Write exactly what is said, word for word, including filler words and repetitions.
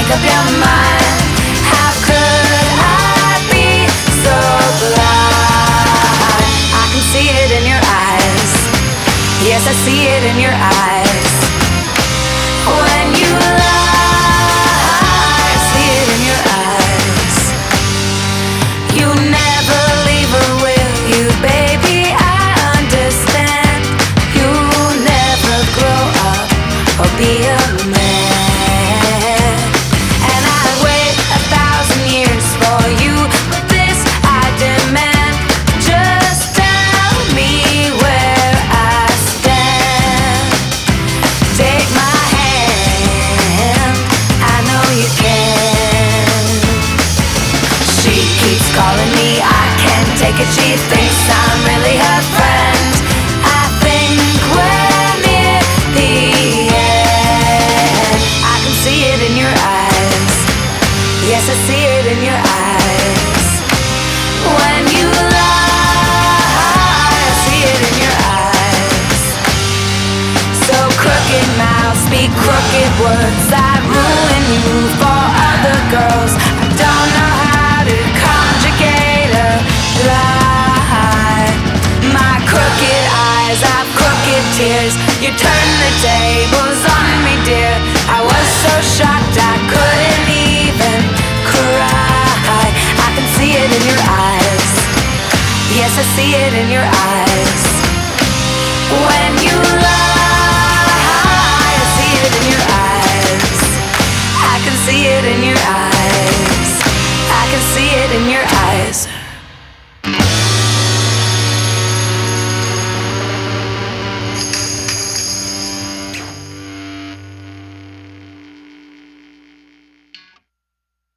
make up your mind. How could I be so blind? I can see it in your eyes. Yes, I see it in your eyes. When you lie, I see it in your eyes. You never leave her, will you, baby? I understand. You never grow up or be a man. And I'd wait a thousand years for you, but this I demand. Just tell me where I stand. Take my hand, I know you can. She keeps calling me, I can't take it. She thinks I'm really her friend. I think we're near the end. I can see it in your eyes. Yes, I see it in your eyes. When you lie, I see it in your eyes. So crooked mouths speak crooked words that ruin you for other girls.